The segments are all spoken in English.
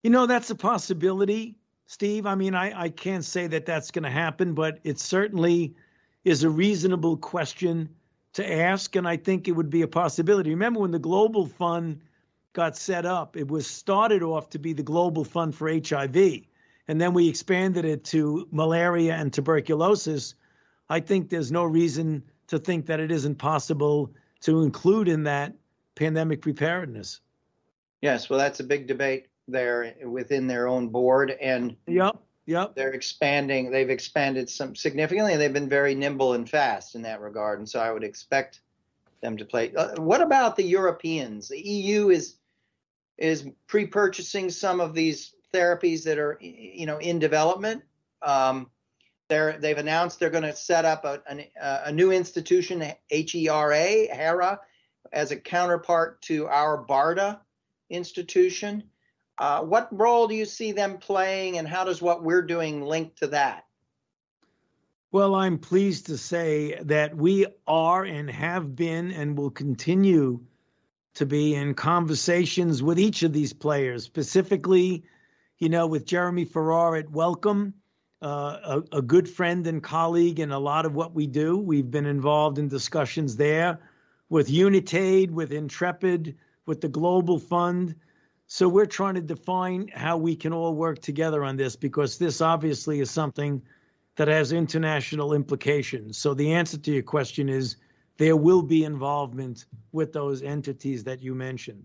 That's a possibility, Steve. I mean, I can't say that that's going to happen, but it certainly is a reasonable question to ask. And I think it would be a possibility. Remember when the Global Fund got set up, it was started off to be the Global Fund for HIV. And then we expanded it to malaria and tuberculosis. I think there's no reason to think that it isn't possible to include in that pandemic preparedness. Yes, well, that's a big debate there within their own board, and Yep. they've expanded some significantly, and they've been very nimble and fast in that regard, and so I would expect them to play. What about the Europeans? The EU is pre-purchasing some of these therapies that are in development. They've announced they're going to set up a new institution, HERA, as a counterpart to our BARDA institution. What role do you see them playing, and how does what we're doing link to that? Well, I'm pleased to say that we are and have been and will continue to be in conversations with each of these players, specifically, with Jeremy Farrar at Wellcome, a good friend and colleague in a lot of what we do. We've been involved in discussions there with Unitaid, with Intrepid, with the Global Fund. So we're trying to define how we can all work together on this, because this obviously is something that has international implications. So the answer to your question is there will be involvement with those entities that you mentioned.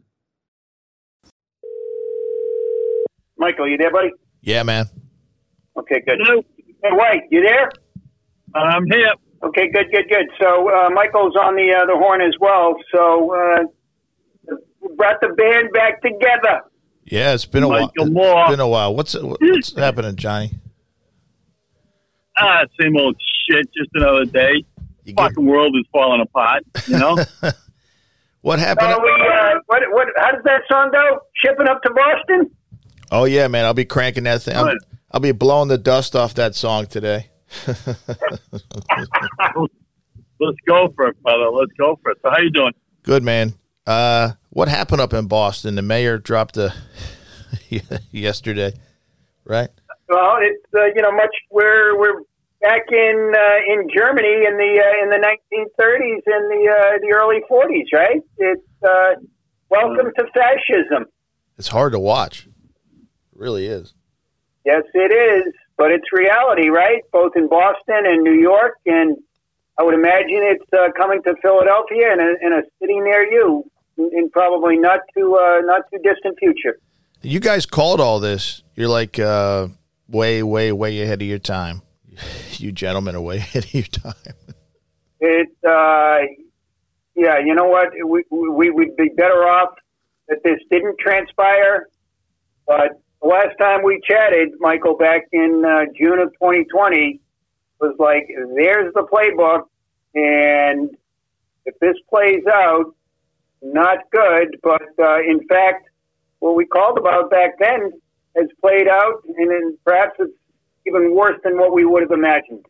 Michael, you there, buddy? Yeah, man. Okay, good. Hello? Hey, White, you there? I'm here. Okay, good. So Michael's on the horn as well. So we brought the band back together. Yeah, it's been a while. It's been a while. What's happening, Johnny? Same old shit. Just another day. Fucking world is falling apart. What happened? How does that song go? Shipping up to Boston? Oh yeah, man. I'll be cranking that thing. I'll be blowing the dust off that song today. Let's go for it, brother. Let's go for it. So how you doing? Good, man. What happened up in Boston? The mayor dropped yesterday, right? Well, it's we're back in Germany in the 1930s and the early 40s, right? It's welcome to fascism. It's hard to watch. It really is. Yes, it is, but it's reality, right? Both in Boston and New York, and I would imagine it's coming to Philadelphia in a city near you in probably not too distant future. You guys called all this. You're like way ahead of your time. You gentlemen are way ahead of your time. Yeah, you know what? We would be better off that this didn't transpire, but the last time we chatted, Michael, back in June of 2020, was like, there's the playbook, and if this plays out, not good, but in fact, what we called about back then has played out, and then perhaps it's even worse than what we would have imagined.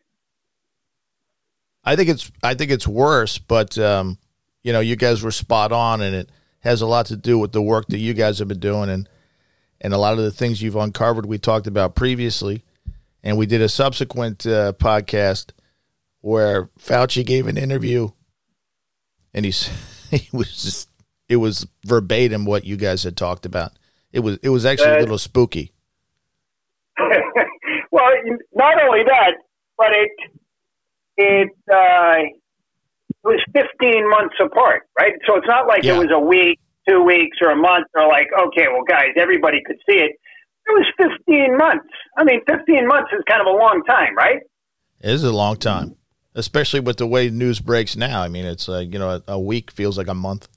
I think it's worse, but you guys were spot on, and it has a lot to do with the work that you guys have been doing, and a lot of the things you've uncovered we talked about previously. And we did a subsequent podcast where Fauci gave an interview, and it was verbatim what you guys had talked about. It was actually a little spooky. Well, not only that, but it was 15 months apart, right? So it's not like it was a week, 2 weeks, or a month, or like, okay, well, guys, everybody could see it. It was 15 months. I mean, 15 months is kind of a long time, right? It is a long time, especially with the way news breaks now. I mean, it's a week feels like a month.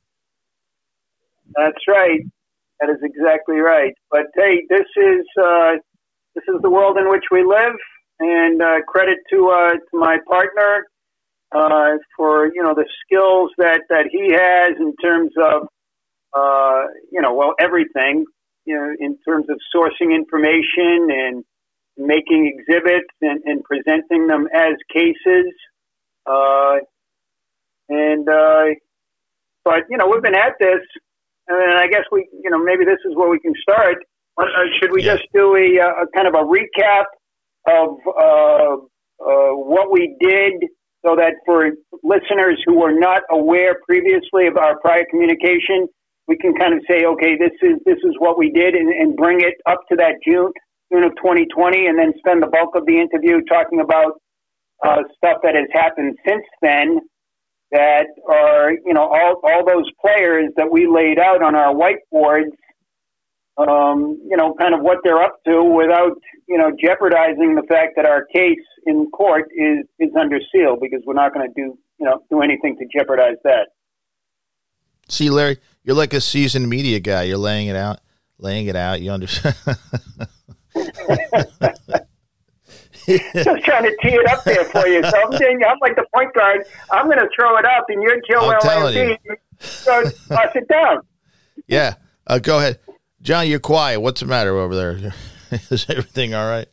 That's right. That is exactly right. But hey, this is the world in which we live, and credit to my partner for the skills that he has in terms of everything, in terms of sourcing information and making exhibits and presenting them as cases. But we've been at this, and I guess maybe this is where we can start. Should we Yeah. just do a kind of a recap of what we did, so that for listeners who were not aware previously of our prior communication, we can kind of say, okay, this is what we did, and bring it up to that June of 2020, and then spend the bulk of the interview talking about stuff that has happened since then, that are, all those players that we laid out on our whiteboards, kind of what they're up to, without, jeopardizing the fact that our case in court is under seal, because we're not going to do anything to jeopardize that. See, Larry, you're like a seasoned media guy. You're laying it out. You understand? Just trying to tee it up there for you. So I'm like the point guard. I'm going to throw it up, and you're Joel Embiid. So toss it down. Yeah. Go ahead. John, you're quiet. What's the matter over there? Is everything all right?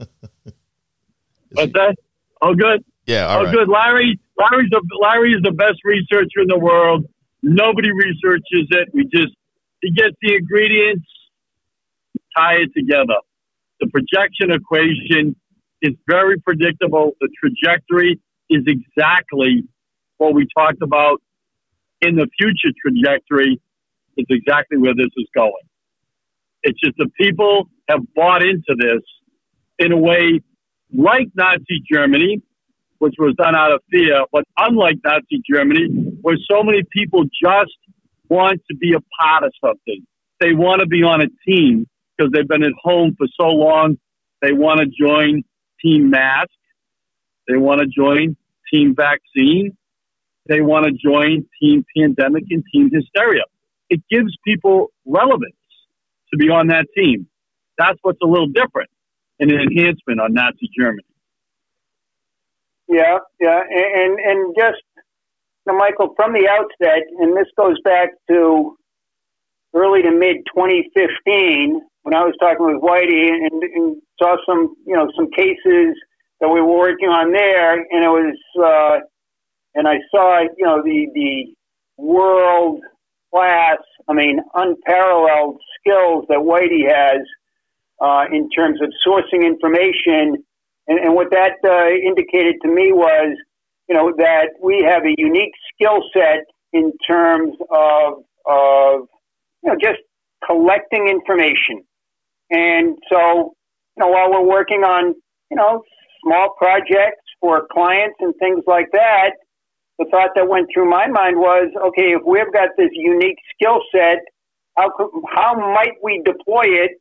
What's that? Oh, good. Yeah, all right. Good. Larry is the best researcher in the world. Nobody researches it. He gets the ingredients, tie it together. The projection equation is very predictable. The trajectory is exactly what we talked about. In the future trajectory is exactly where this is going. It's just the people have bought into this in a way like Nazi Germany, which was done out of fear, but unlike Nazi Germany, where so many people just want to be a part of something. They want to be on a team because they've been at home for so long. They want to join Team Mask. They want to join Team Vaccine. They want to join Team Pandemic and Team Hysteria. It gives people relevance to be on that team. That's what's a little different, and an enhancement on Nazi Germany. Yeah, and just, Michael, from the outset, and this goes back to early to mid 2015, when I was talking with Whitey and saw some cases that we were working on there, and it was, and I saw, the world class, unparalleled skills that Whitey has in terms of sourcing information. And what that indicated to me was, that we have a unique skill set in terms of just collecting information. And so, while we're working on, small projects for clients and things like that, the thought that went through my mind was, okay, if we've got this unique skill set, how might we deploy it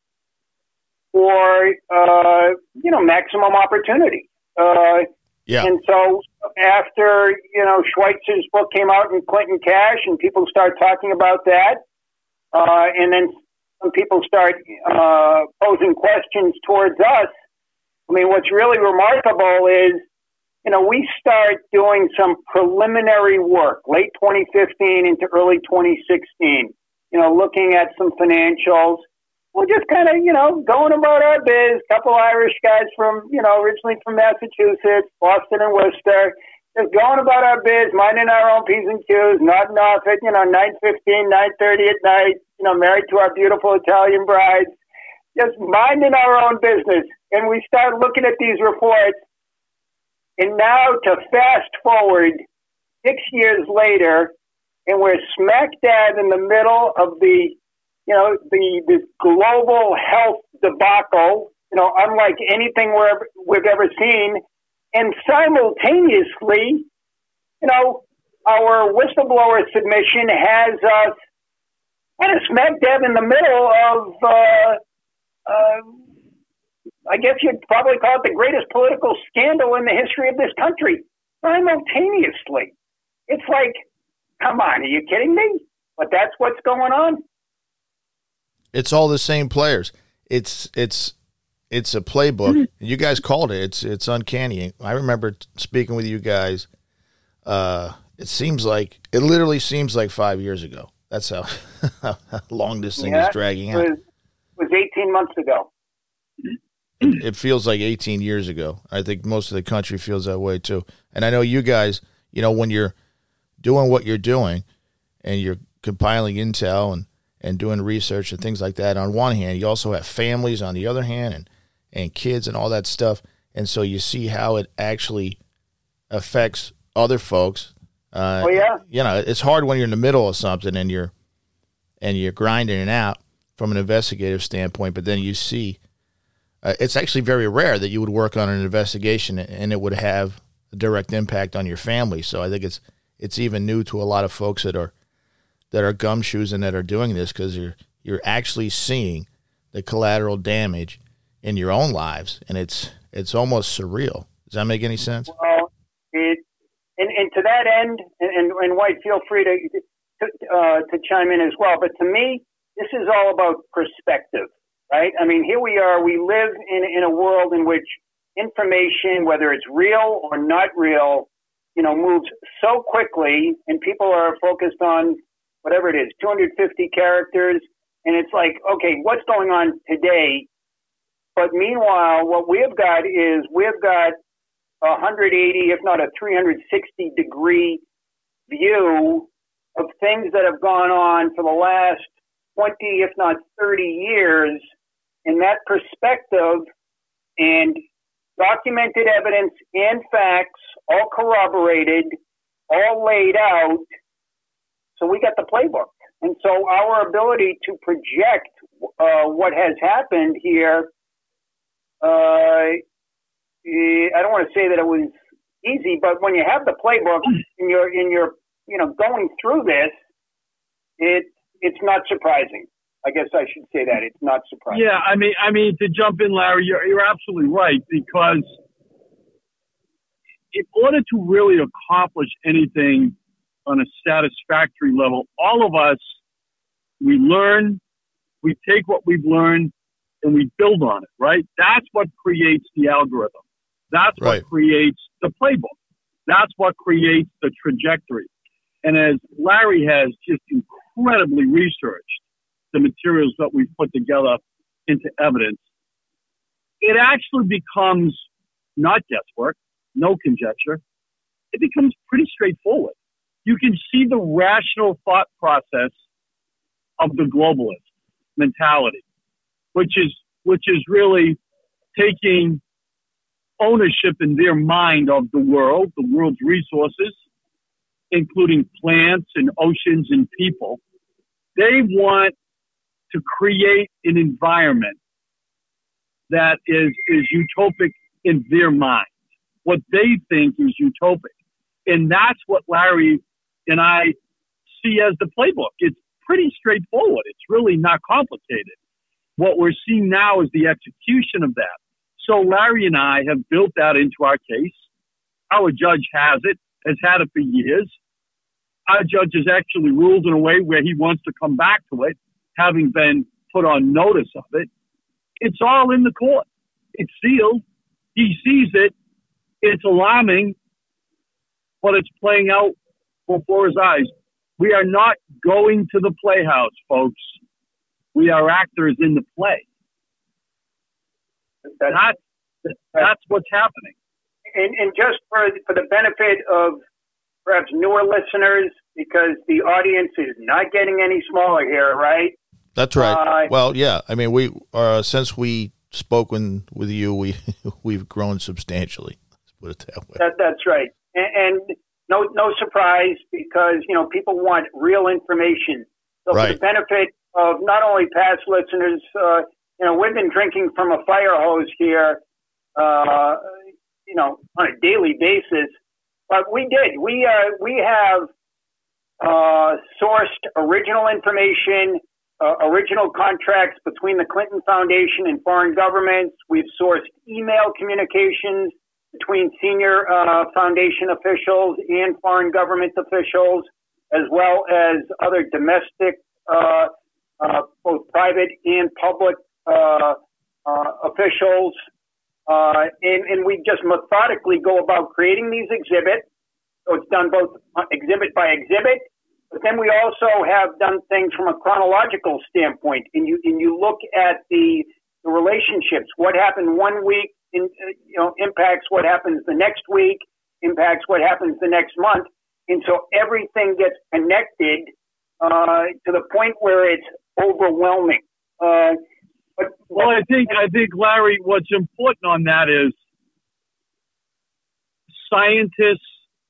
for, maximum opportunity? Yeah. And so after, Schweitzer's book came out in Clinton Cash, and people start talking about that, and then some people start posing questions towards us. What's really remarkable is, we start doing some preliminary work, late 2015 into early 2016, looking at some financials. We're just kind of, going about our biz. Couple Irish guys from, originally from Massachusetts, Boston and Worcester, just going about our biz, minding our own P's and Q's, nodding off at, 9:15, 9:30 at night, married to our beautiful Italian brides, just minding our own business. And we start looking at these reports. And now to fast forward 6 years later, and we're smack dab in the middle of the global health debacle, unlike anything we've ever seen. And simultaneously, our whistleblower submission has us kind of smack dab in the middle of, I guess you'd probably call it the greatest political scandal in the history of this country. Simultaneously. It's like, come on, are you kidding me? But that's what's going on. It's all the same players. It's a playbook. Mm-hmm. You guys called it. It's uncanny. I remember speaking with you guys. It literally seems like 5 years ago. That's how long this thing is dragging out. It was 18 months ago. It feels like 18 years ago. I think most of the country feels that way too. And I know you guys, when you're doing what you're doing and you're compiling intel and doing research and things like that on one hand. You also have families on the other hand and kids and all that stuff. And so you see how it actually affects other folks. It's hard when you're in the middle of something and you're grinding it out from an investigative standpoint, but then you see it's actually very rare that you would work on an investigation and it would have a direct impact on your family. So I think it's even new to a lot of folks that are gumshoes and that are doing this, because you're actually seeing the collateral damage in your own lives, and it's almost surreal. Does that make any sense? Well, and to that end, and White, feel free to chime in as well. But to me, this is all about perspective, right? I mean, here we are. We live in a world in which information, whether it's real or not real, moves so quickly, and people are focused on whatever it is, 250 characters, and it's like, okay, what's going on today? But meanwhile, what we've got is 180, if not a 360-degree view of things that have gone on for the last 20, if not 30 years, in that perspective, and documented evidence and facts, all corroborated, all laid out. So we got the playbook. And so our ability to project what has happened here, I don't want to say that it was easy, but when you have the playbook and you're going through this, it's not surprising. I guess I should say that it's not surprising. Yeah, I mean, to jump in, Larry, you're absolutely right, because in order to really accomplish anything on a satisfactory level, all of us, we learn, we take what we've learned, and we build on it, right? That's what creates the algorithm. That's what creates the playbook. That's what creates the trajectory. And as Larry has just incredibly researched the materials that we've put together into evidence, it actually becomes not guesswork, no conjecture. It becomes pretty straightforward. You can see the rational thought process of the globalist mentality, which is really taking ownership in their mind of the world's resources, including plants and oceans and people. They want to create an environment that is utopic in their mind, what they think is utopic. And that's what Larry and I see as the playbook. It's pretty straightforward. It's really not complicated. What we're seeing now is the execution of that. So Larry and I have built that into our case. Our judge has had it for years. Our judge has actually ruled in a way where he wants to come back to it, having been put on notice of it. It's all in the court. It's sealed. He sees it. It's alarming, but it's playing out before his eyes. We are not going to the playhouse, folks. We are actors in the play. That's what's happening. And just for the benefit of perhaps newer listeners, because the audience is not getting any smaller here, right? That's right. Well, yeah. I mean, we since we spoke with you, we've grown substantially. Let's put it that way. That's right. And no surprise, because people want real information. So for the benefit of not only past listeners, we've been drinking from a fire hose here, on a daily basis. But we did. We have sourced original information, original contracts between the Clinton Foundation and foreign governments. We've sourced email communications between senior foundation officials and foreign government officials, as well as other domestic, both private and public officials. And we just methodically go about creating these exhibits. So it's done both exhibit by exhibit, but then we also have done things from a chronological standpoint. And you look at the relationships. What happened one week impacts what happens the next week, impacts what happens the next month. And so everything gets connected to the point where it's overwhelming. Well, I think Larry, what's important on that is scientists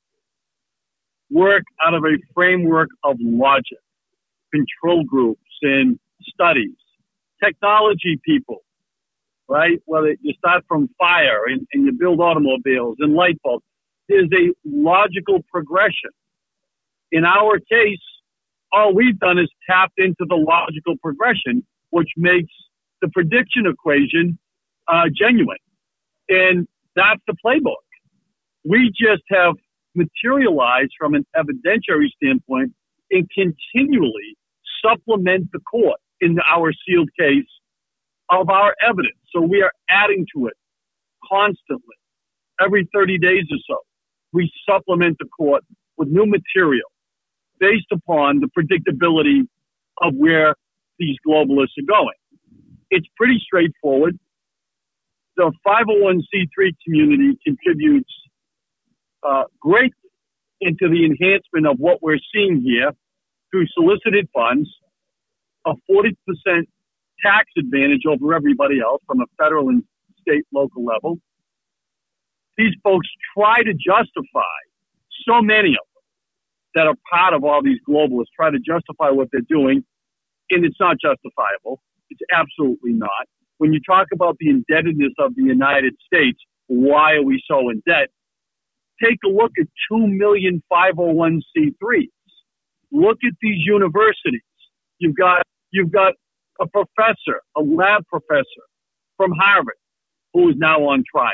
work out of a framework of logic, control groups and studies, technology people, right? Whether you start from fire and you build automobiles and light bulbs, there's a logical progression. In our case, all we've done is tapped into the logical progression, which makes the prediction equation genuine. And that's the playbook. We just have materialized from an evidentiary standpoint and continually supplement the court in our sealed case of our evidence. So we are adding to it constantly. Every 30 days or so, we supplement the court with new material based upon the predictability of where these globalists are going. It's pretty straightforward. The 501c3 community contributes greatly into the enhancement of what we're seeing here through solicited funds, a 40% tax advantage over everybody else from a federal and state, local level. These folks try to justify, so many of them that are part of all these globalists try to justify what they're doing, and it's not justifiable. It's absolutely not. When you talk about the indebtedness of the United States, why are we so in debt? Take a look at 2 million 501c3s. Look at these universities. You've got a professor, a lab professor from Harvard, who is now on trial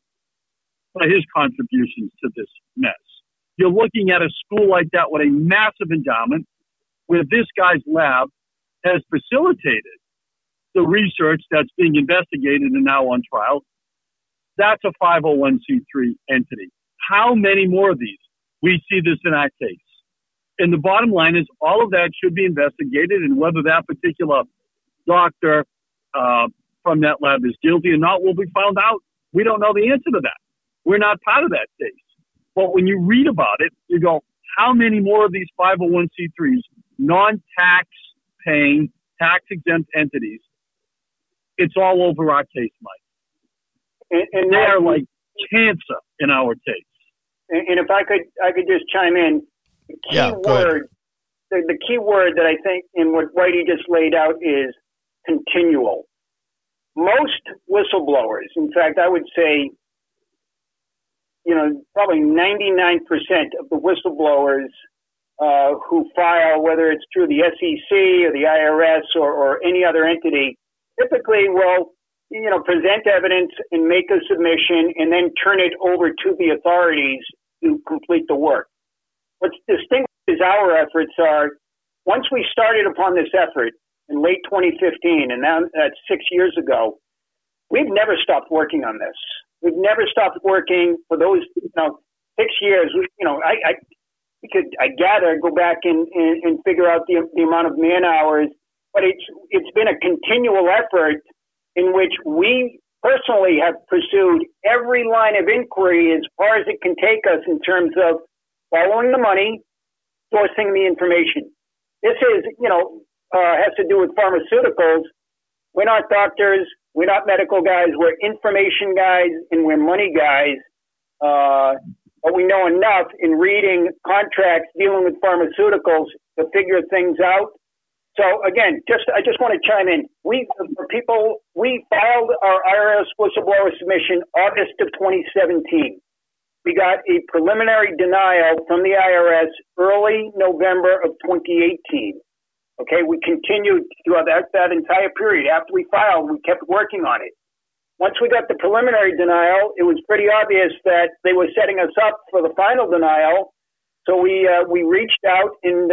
for his contributions to this mess. You're looking at a school like that with a massive endowment where this guy's lab has facilitated the research that's being investigated and now on trial. That's a 501c3 entity. How many more of these? We see this in our case. And the bottom line is all of that should be investigated, and whether that particular doctor from that lab is guilty or not will be found out. We don't know the answer to that. We're not part of that case. But when you read about it, you go, how many more of these 501c3s, non-tax paying, tax-exempt entities? It's all over our case, Mike. And they are like cancer in our case. And if I could just chime in, the key word that I think in what Whitey just laid out is continual. Most whistleblowers, in fact, I would say, probably 99% of the whistleblowers who file, whether it's through the SEC or the IRS or any other entity, typically will, present evidence and make a submission and then turn it over to the authorities to complete the work. What distinguishes our efforts are, once we started upon this effort in late 2015, and now that's 6 years ago, we've never stopped working on this. We've never stopped working for those, 6 years. I gather, go back and figure out the amount of man hours, but it's been a continual effort in which we personally have pursued every line of inquiry as far as it can take us in terms of following the money, sourcing the information. This is, has to do with pharmaceuticals. We're not doctors. We're not medical guys. We're information guys and we're money guys. But we know enough in reading contracts dealing with pharmaceuticals to figure things out. So again, I just want to chime in. We filed our IRS whistleblower submission August of 2017. We got a preliminary denial from the IRS early November of 2018. Okay, we continued throughout that entire period. After we filed, we kept working on it. Once we got the preliminary denial, it was pretty obvious that they were setting us up for the final denial. So we reached out and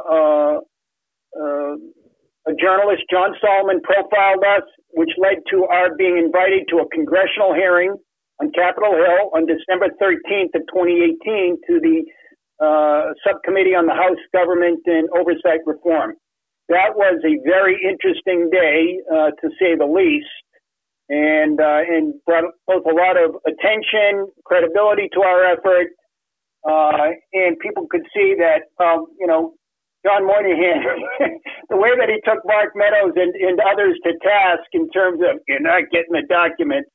a journalist, John Solomon, profiled us, which led to our being invited to a congressional hearing on Capitol Hill on December 13th of 2018 to the Subcommittee on the House Government and Oversight Reform. That was a very interesting day, to say the least, and brought both a lot of attention, credibility to our effort, and people could see that, John Moynihan, the way that he took Mark Meadows and others to task in terms of you're not getting the documents,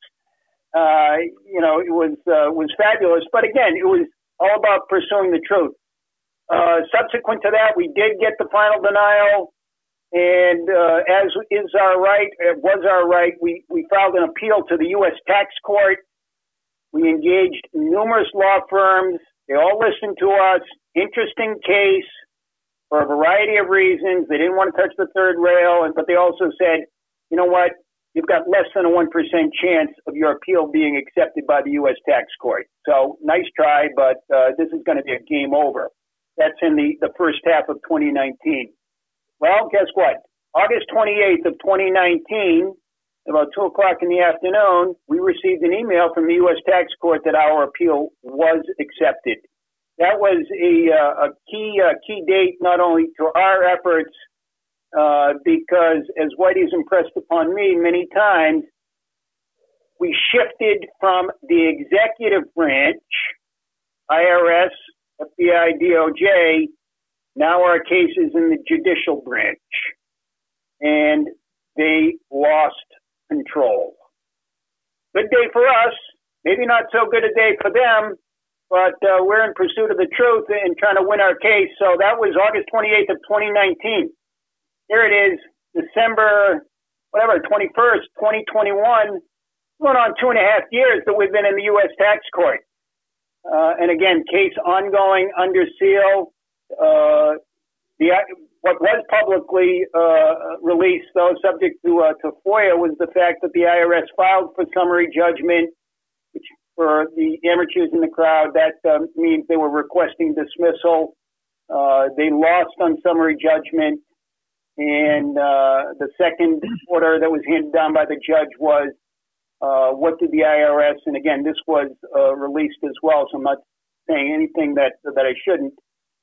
it was fabulous. But again, it was all about pursuing the truth. Subsequent to that, we did get the final denial, and as is our right, it was our right, we filed an appeal to the U.S. Tax Court. We engaged numerous law firms. They all listened to us. Interesting case for a variety of reasons. They didn't want to touch the third rail, but they also said, you know what, you've got less than a 1% chance of your appeal being accepted by the U.S. Tax Court. So nice try, but this is going to be a game over. That's in the first half of 2019. Well, guess what? August 28th of 2019, about 2 o'clock in the afternoon, we received an email from the U.S. Tax Court that our appeal was accepted. That was a key date not only to our efforts, because as Whitey's impressed upon me many times, we shifted from the executive branch, IRS, FBI, DOJ, now our case is in the judicial branch. And they lost control. Good day for us, maybe not so good a day for them, but we're in pursuit of the truth and trying to win our case. So that was August 28th of 2019. Here it is, December, 21st, 2021. Going on 2.5 years that we've been in the U.S. Tax Court. And again, case ongoing, under seal. What was publicly released, though, subject to FOIA, was the fact that the IRS filed for summary judgment, which for the amateurs in the crowd, that means they were requesting dismissal. They lost on summary judgment. And the second order that was handed down by the judge was, what did the IRS, and again, this was released as well, so I'm not saying anything that I shouldn't.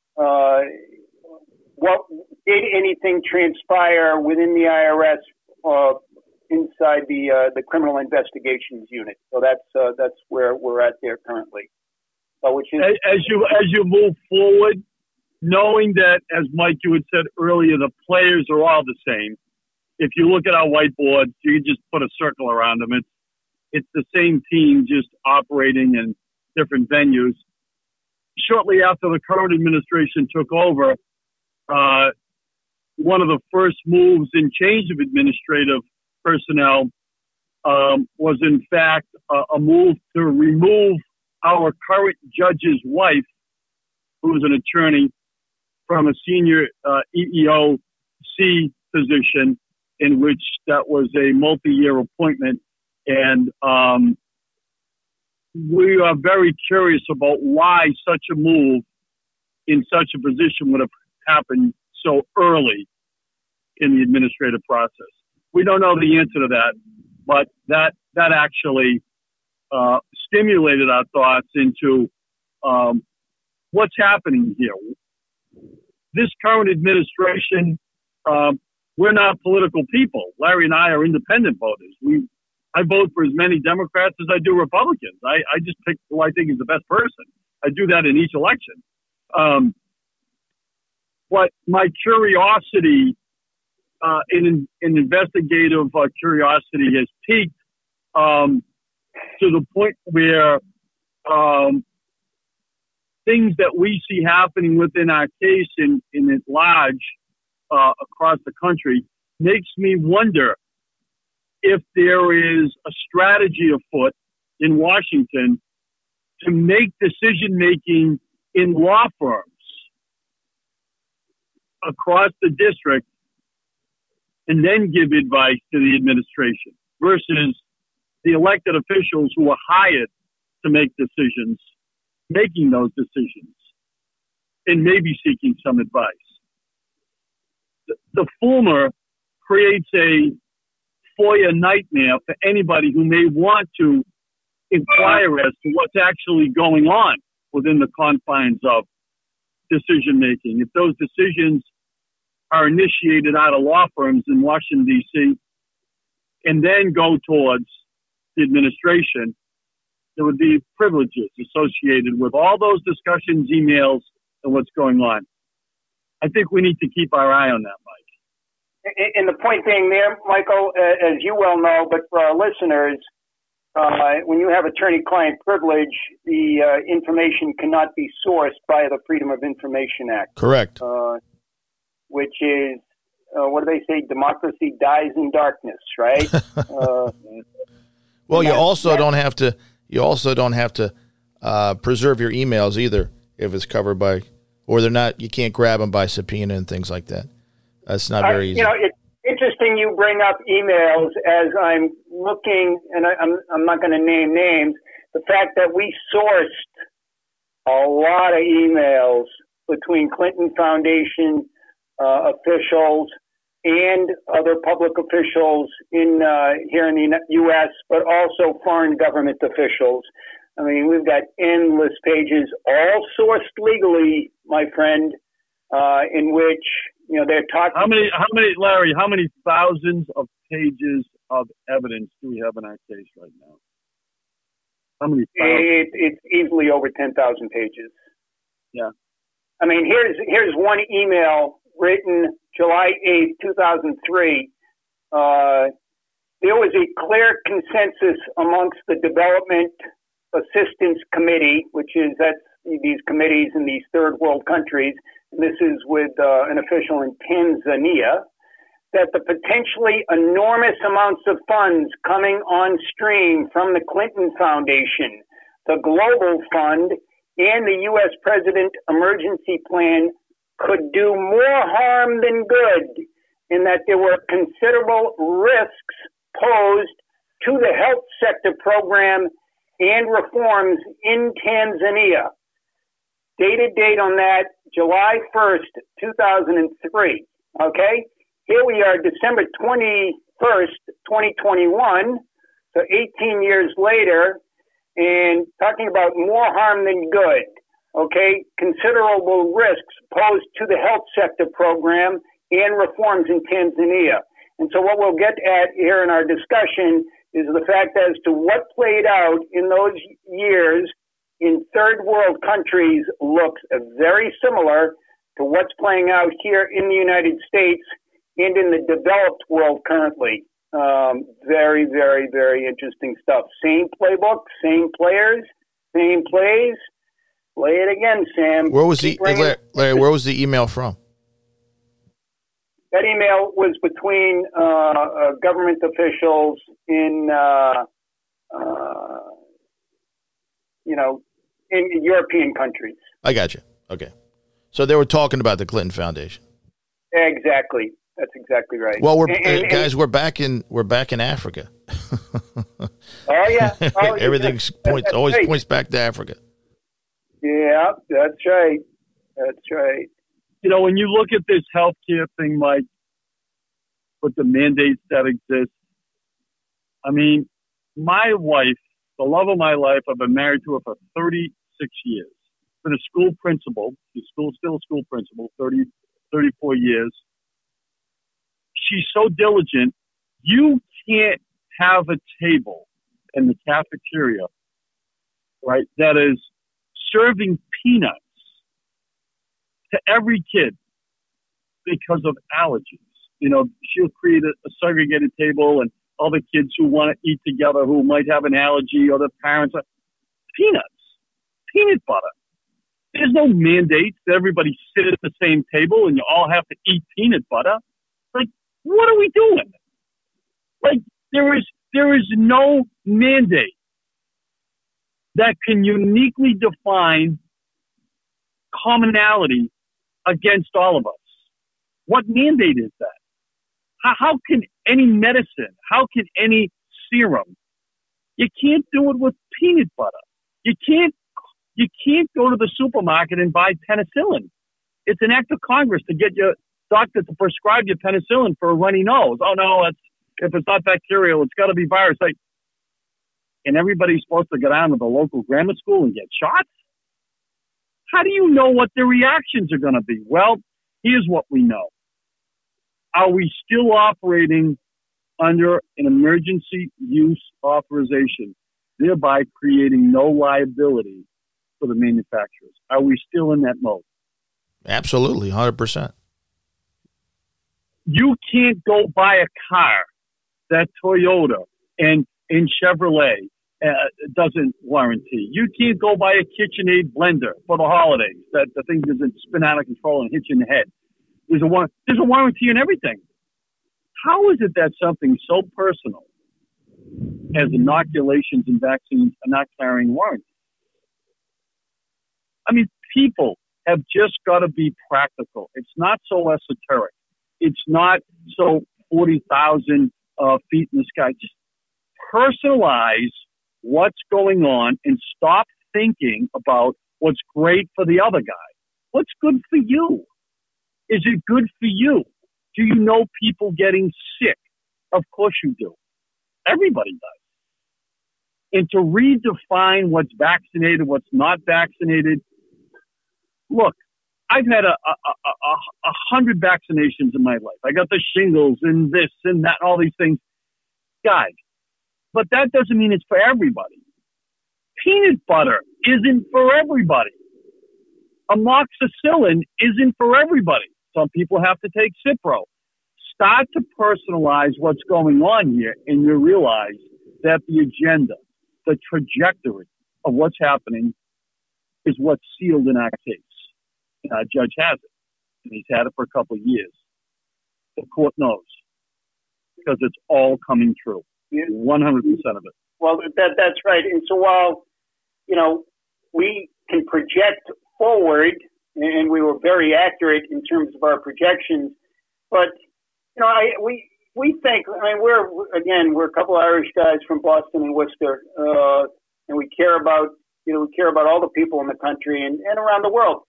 What did anything transpire within the IRS inside the criminal investigations unit? So that's where we're at there currently. Which is as you move forward, knowing that, as Mike, you had said earlier, the players are all the same. If you look at our whiteboards, you can just put a circle around them. It's the same team, just operating in different venues. Shortly after the current administration took over, one of the first moves in change of administrative personnel was, in fact, a move to remove our current judge's wife, who was an attorney, from a senior EEOC position, in which that was a multi-year appointment. And we are very curious about why such a move in such a position would have happened so early in the administrative process. We don't know the answer to that, but that actually stimulated our thoughts into what's happening here. This current administration, we're not political people. Larry and I are independent voters. I vote for as many Democrats as I do Republicans. I just pick who I think is the best person. I do that in each election. But my curiosity, in investigative curiosity, has peaked to the point where things that we see happening within our case in at large across the country makes me wonder if there is a strategy afoot in Washington to make decision-making in law firms across the district and then give advice to the administration versus the elected officials who are hired to make decisions, making those decisions, and maybe seeking some advice. The former creates a FOIA nightmare for anybody who may want to inquire as to what's actually going on within the confines of decision making. If those decisions are initiated out of law firms in Washington, D.C., and then go towards the administration, there would be privileges associated with all those discussions, emails, and what's going on. I think we need to keep our eye on that, Mike. And the point being there, Michael, as you well know, but for our listeners, when you have attorney-client privilege, the information cannot be sourced by the Freedom of Information Act. Correct. Which is, what do they say? Democracy dies in darkness, right? Well, you also don't have to preserve your emails either if it's covered by, or they're not. You can't grab them by subpoena and things like that. That's not very easy. It's interesting you bring up emails as I'm looking, and I'm not going to name names. The fact that we sourced a lot of emails between Clinton Foundation officials and other public officials in here in the U.S., but also foreign government officials. I mean, we've got endless pages, all sourced legally, my friend, in which they're talking. How many, Larry? How many thousands of pages of evidence do we have in our case right now? How many? It's easily over 10,000 pages. Yeah. I mean, here's one email written July 8th, 2003. There was a clear consensus amongst the Development Assistance Committee, that's these committees in these third world countries, and this is with an official in Tanzania, that the potentially enormous amounts of funds coming on stream from the Clinton Foundation, the Global Fund, and the U.S. President Emergency Plan could do more harm than good, in that there were considerable risks posed to the health sector program and reforms in Tanzania. Dated date on that, July 1st, 2003. Okay? Here we are, December 21st, 2021, so 18 years later, and talking about more harm than good. Okay? Considerable risks posed to the health sector program and reforms in Tanzania. And so what we'll get at here in our discussion is the fact as to what played out in those years in third world countries looks very similar to what's playing out here in the United States and in the developed world currently. Very, very, very interesting stuff. Same playbook, same players, same plays. Play it again, Sam. Where was Larry, where was the email from? That email was between government officials in, in European countries. I got you. Okay, so they were talking about the Clinton Foundation. Exactly. That's exactly right. Well, we're back in Africa. Oh yeah. Everything points back to Africa. Yeah, that's right. That's right. When you look at this healthcare thing, Mike, with the mandates that exist, I mean, my wife, the love of my life, I've been married to her for 36 years. Been a school principal. She's still a school principal, 34 years. She's so diligent. You can't have a table in the cafeteria, right, that is serving peanuts to every kid because of allergies. She'll create a segregated table, and all the kids who want to eat together who might have an allergy, or the parents, peanuts, peanut butter. There's no mandate that everybody sit at the same table and you all have to eat peanut butter. Like, what are we doing? Like, there is no mandate that can uniquely define commonality against all of us. What mandate is that? How can any medicine, how can any serum, you can't do it with peanut butter. You can't go to the supermarket and buy penicillin. It's an act of Congress to get your doctor to prescribe you penicillin for a runny nose. Oh no, if it's not bacterial, it's got to be virus. And everybody's supposed to go down to the local grammar school and get shots? How do you know what the reactions are going to be? Well, here's what we know. Are we still operating under an emergency use authorization, thereby creating no liability for the manufacturers? Are we still in that mode? Absolutely, 100%. You can't go buy a car that Toyota and Chevrolet doesn't warranty. You can't go buy a KitchenAid blender for the holidays that the thing doesn't spin out of control and hit you in the head. There's a warranty in everything. How is it that something so personal as inoculations and vaccines are not carrying warranties? I mean, people have just got to be practical. It's not so esoteric. It's not so 40,000 feet in the sky. Just personalize what's going on and stop thinking about what's great for the other guy. What's good for you? Is it good for you? Do you know people getting sick? Of course you do. Everybody does. And to redefine what's vaccinated, what's not vaccinated. Look, I've had 100 vaccinations in my life. I got the shingles and this and that, all these things. Guys, but that doesn't mean it's for everybody. Peanut butter isn't for everybody. Amoxicillin isn't for everybody. Some people have to take Cipro. Start to personalize what's going on here, and you realize that the agenda, the trajectory of what's happening is what's sealed in our case. Judge has it, and he's had it for a couple of years. The court knows because it's all coming true, 100% of it. Well, that's right. And so while, we can project forward, and we were very accurate in terms of our projections, but, we think, we're a couple of Irish guys from Boston and Worcester, and we care about all the people in the country and around the world.